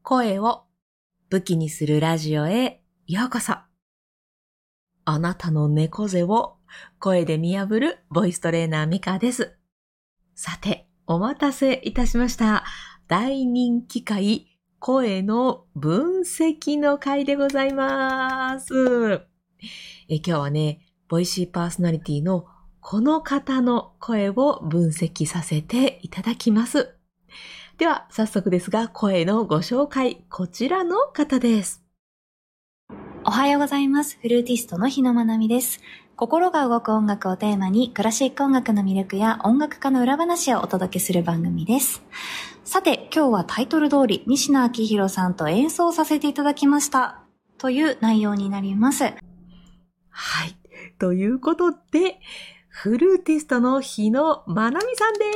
声を武器にするラジオへようこそ。あなたの猫背を声で見破るボイストレーナーミカです。さて、お待たせいたしました。大人気回、声の分析の回でございます。今日はね、ボイシーパーソナリティのこの方の声を分析させていただきます。では、早速ですが、声のご紹介、こちらの方です。 おはようございます。フルーティストの日野まなみです。心が動く音楽をテーマに、クラシック音楽の魅力や音楽家の裏話をお届けする番組です。さて、今日はタイトル通り、西野昭弘さんと演奏させていただきました。という内容になります。はい。 ということで、フルーティストの日野まなみさんです。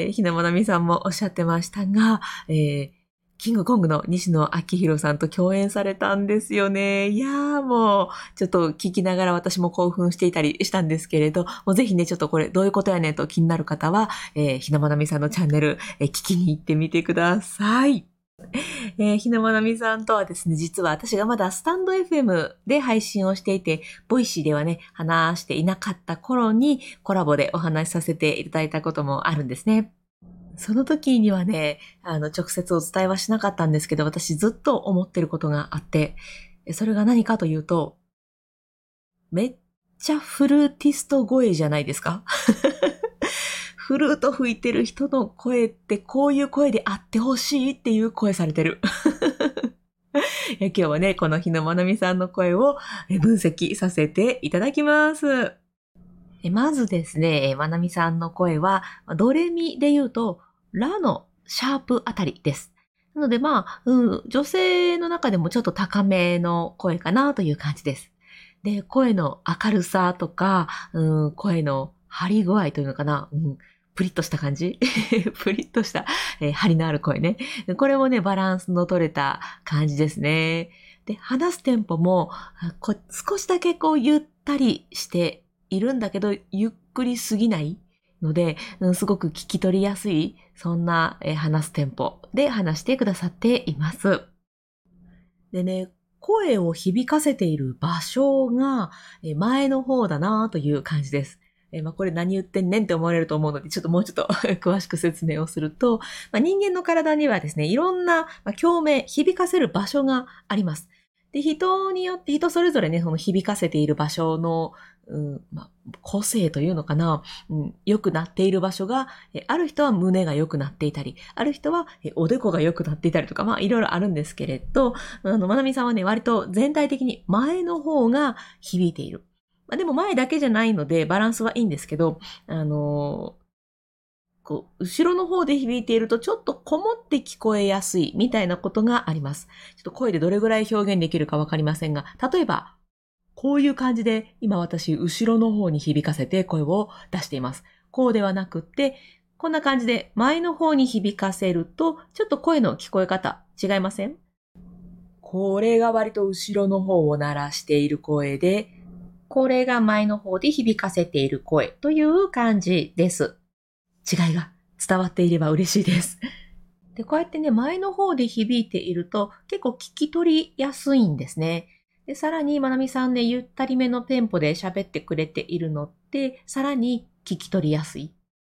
日野まなみさんもおっしゃってましたが、キングコングの西野昭弘さんと共演されたんですよね。いやーもう、ちょっと聞きながら私も興奮していたりしたんですけれど、もうぜひね、ちょっとこれどういうことやねんと気になる方は、日野まなみさんのチャンネル、聞きに行ってみてください。日野まなみさんとはですね、実は私がまだスタンド FM で配信をしていて、ボイシーではね、話していなかった頃にコラボでお話しさせていただいたこともあるんですね。その時にはね、直接お伝えはしなかったんですけど、私ずっと思ってることがあって、それが何かというと、めっちゃフルーティスト声じゃないですか？フルート吹いてる人の声ってこういう声であってほしいっていう声されてる。今日はね、この日野まなみさんの声を分析させていただきます。まずですね、まなみさんの声は、ドレミで言うと、ラのシャープあたりです。なので女性の中でもちょっと高めの声かなという感じです。で、声の明るさとか、声の張り具合というのかな、プリッとした感じプリッとした、張りのある声ね。これもね、バランスの取れた感じですね。で、話すテンポも、少しだけゆったりしているんだけど、ゆっくりすぎないので、すごく聞き取りやすい、そんな、話すテンポで話してくださっています。でね、声を響かせている場所が前の方だなという感じです。これ何言ってんねんって思われると思うので、もうちょっと詳しく説明をすると、人間の体にはですね、いろんな共鳴、響かせる場所があります。で、人によって人それぞれね、その響かせている場所の、個性というのかな、良くなっている場所が、ある人は胸が良くなっていたり、ある人はおでこが良くなっていたりとか、いろいろあるんですけれど、まなみさんはね、割と全体的に前の方が響いている。でも前だけじゃないので、バランスはいいんですけど、後ろの方で響いているとちょっとこもって聞こえやすいみたいなことがあります。ちょっと声でどれぐらい表現できるかわかりませんが、例えば、こういう感じで今私後ろの方に響かせて声を出しています。こうではなくって、こんな感じで前の方に響かせると、ちょっと声の聞こえ方違いません？これが割と後ろの方を鳴らしている声で、これが前の方で響かせている声という感じです。違いが伝わっていれば嬉しいです。で、こうやってね、前の方で響いていると結構聞き取りやすいんですね。で、さらにまなみさんね、ゆったりめのテンポで喋ってくれているので、さらに聞き取りやすい。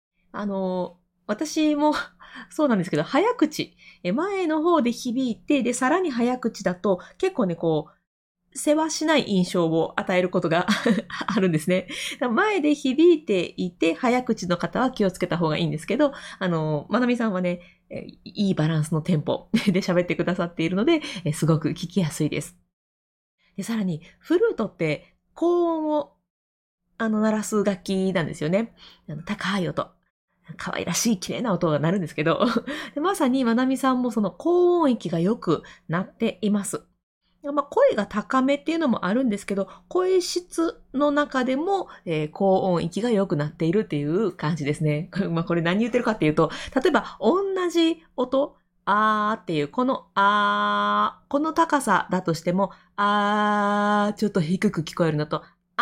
私もそうなんですけど、早口。前の方で響いて、で、さらに早口だと結構ね、世話しない印象を与えることがあるんですね。前で響いていて、早口の方は気をつけた方がいいんですけど、まなみさんはね、いいバランスのテンポで喋ってくださっているので、すごく聞きやすいです。で、さらに、フルートって高音を鳴らす楽器なんですよね。高い音。可愛らしい綺麗な音が鳴るんですけど、でまさにまなみさんもその高音域が良くなっています。声が高めっていうのもあるんですけど、声質の中でも、高音域が良くなっているっていう感じですね。これ何言ってるかっていうと、例えば同じ音、あーっていう、この高さだとしても、ちょっと低く聞こえるのと、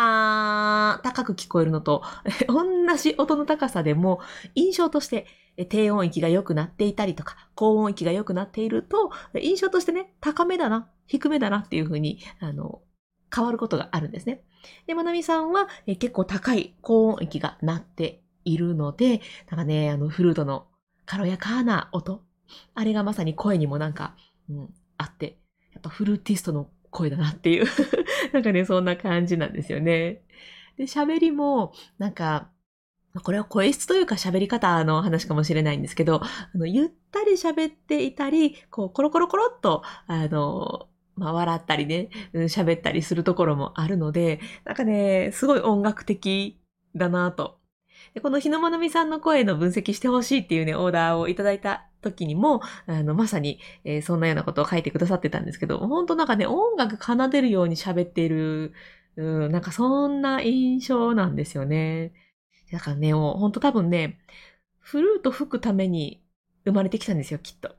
高く聞こえるのと、同じ音の高さでも印象として低音域が良くなっていたりとか、高音域が良くなっていると、印象としてね、高めだな、低めだなっていう風に、変わることがあるんですね。で、まなみさんは結構高い高音域がなっているので、なんかね、フルートの軽やかな音、あれがまさに声にもなんか、あって、やっぱフルーティストの声だなっていう、なんかね、そんな感じなんですよね。で、喋りも、なんか、これは声質というか喋り方の話かもしれないんですけど、ゆったり喋っていたり、こう、コロコロコロっと、笑ったりね、喋ったりするところもあるので、なんかね、すごい音楽的だなと。でこの日野まなみさんの声の分析してほしいっていうね、オーダーをいただいた時にも、まさに、そんなようなことを書いてくださってたんですけど、本当なんかね、音楽奏でるように喋っている、なんかそんな印象なんですよね。だからね、もう本当多分ね、フルート吹くために生まれてきたんですよ、きっと。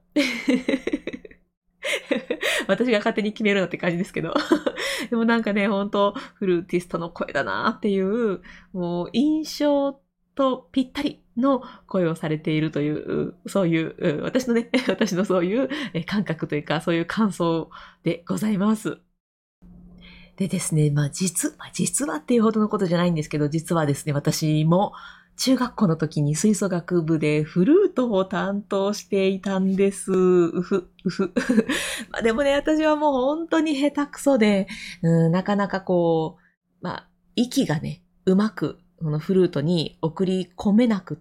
私が勝手に決めるのって感じですけど。でもなんかね、本当フルーティストの声だなっていう、もう印象とぴったりの声をされているという、そういう、私のね、私のそういう感覚というか、そういう感想でございます。でですね、実はっていうほどのことじゃないんですけど、実はですね、私も中学校の時に吹奏楽部でフルートを担当していたんです。でもね、私はもう本当に下手くそで、なかなかこう、息がね、うまく、このフルートに送り込めなくって、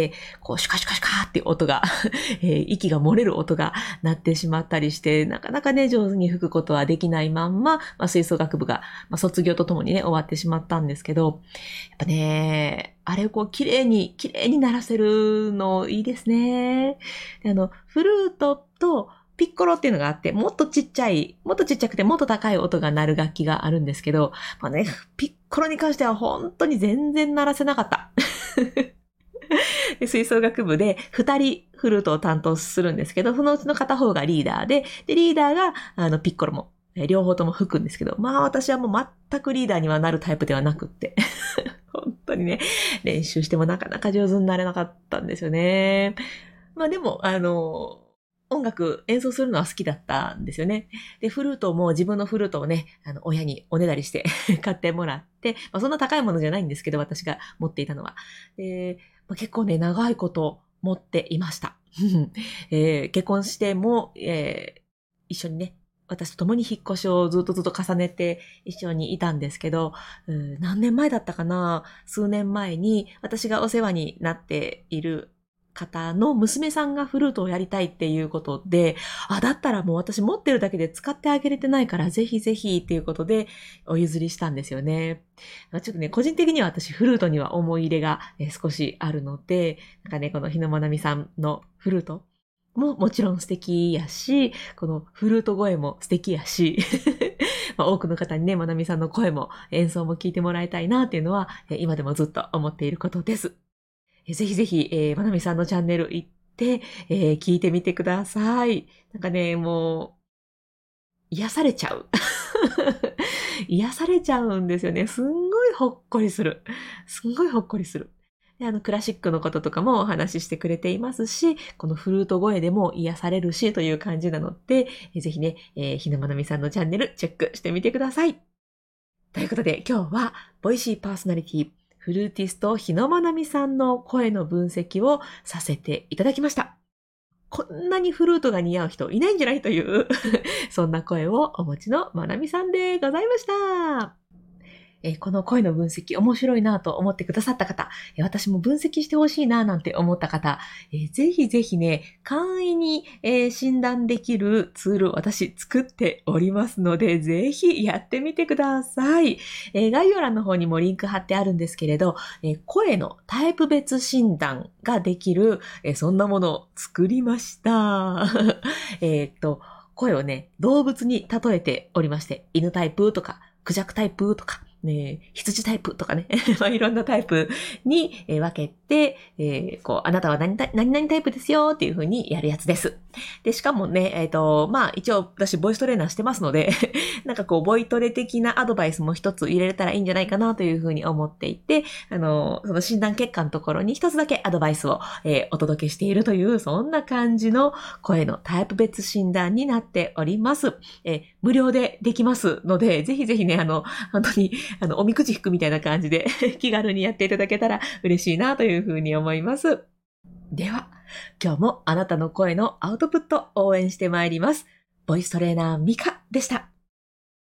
こう、シュカシュカシュカって音が、息が漏れる音が鳴ってしまったりして、なかなかね、上手に吹くことはできないまんま、吹奏楽部が、卒業とともにね、終わってしまったんですけど、やっぱね、あれをこう、綺麗に鳴らせるのいいですね。でフルートと、ピッコロっていうのがあって、もっとちっちゃくてもっと高い音が鳴る楽器があるんですけど、ピッコロに関しては本当に全然鳴らせなかった。で吹奏楽部で2人フルートを担当するんですけど、そのうちの片方がリーダーで、リーダーがピッコロも、両方とも吹くんですけど、私はもう全くリーダーにはなるタイプではなくって、本当にね、練習してもなかなか上手になれなかったんですよね。でも、音楽演奏するのは好きだったんですよね。で、フルートも自分のフルートをね、親におねだりして買ってもらって、そんな高いものじゃないんですけど、私が持っていたのは。で、結構ね、長いこと持っていました。結婚しても、一緒にね、私と共に引っ越しをずっと重ねて一緒にいたんですけど、何年前だったかな、数年前に私がお世話になっている方の娘さんがフルートをやりたいっていうことで、だったらもう私持ってるだけで使ってあげれてないからぜひぜひっていうことでお譲りしたんですよね。ちょっとね、個人的には私フルートには思い入れが少しあるので、なんかね、この日野まなみさんのフルートももちろん素敵やし、このフルート声も素敵やし、多くの方にね、まなみさんの声も演奏も聞いてもらいたいなっていうのは、今でもずっと思っていることです。ぜひぜひ、まなみさんのチャンネル行って、聞いてみてください。なんかね、もう、癒されちゃう。癒されちゃうんですよね。すんごいほっこりする。すんごいほっこりする。で、クラシックのこととかもお話ししてくれていますし、このフルート声でも癒されるしという感じなので、ぜひね、ひなまなみさんのチャンネルチェックしてみてください。ということで今日は、ボイシーパーソナリティ、フルーティスト日野まなみさんの声の分析をさせていただきました。こんなにフルートが似合う人いないんじゃないというそんな声をお持ちのまなみさんでございました。この声の分析面白いなと思ってくださった方、私も分析してほしいななんて思った方、ぜひぜひね、簡易に、診断できるツールを私作っておりますので、ぜひやってみてください。概要欄の方にもリンク貼ってあるんですけれど、声のタイプ別診断ができる、そんなものを作りました。声をね、動物に例えておりまして、犬タイプとか、クジャクタイプとか、 羊タイプとかね、まあいろんなタイプに分けて、あなたは何々タイプですよっていう風にやるやつです。で、しかもね、まあ一応私ボイストレーナーしてますので、なんかボイトレ的なアドバイスも一つ入れれたらいいんじゃないかなという風に思っていて、その診断結果のところに一つだけアドバイスを、お届けしているという、そんな感じの声のタイプ別診断になっております。無料でできますので、ぜひぜひね、本当に、おみくじ引くみたいな感じで気軽にやっていただけたら嬉しいなというふうに思います。では、今日もあなたの声のアウトプット応援してまいります。ボイストレーナーミカでした。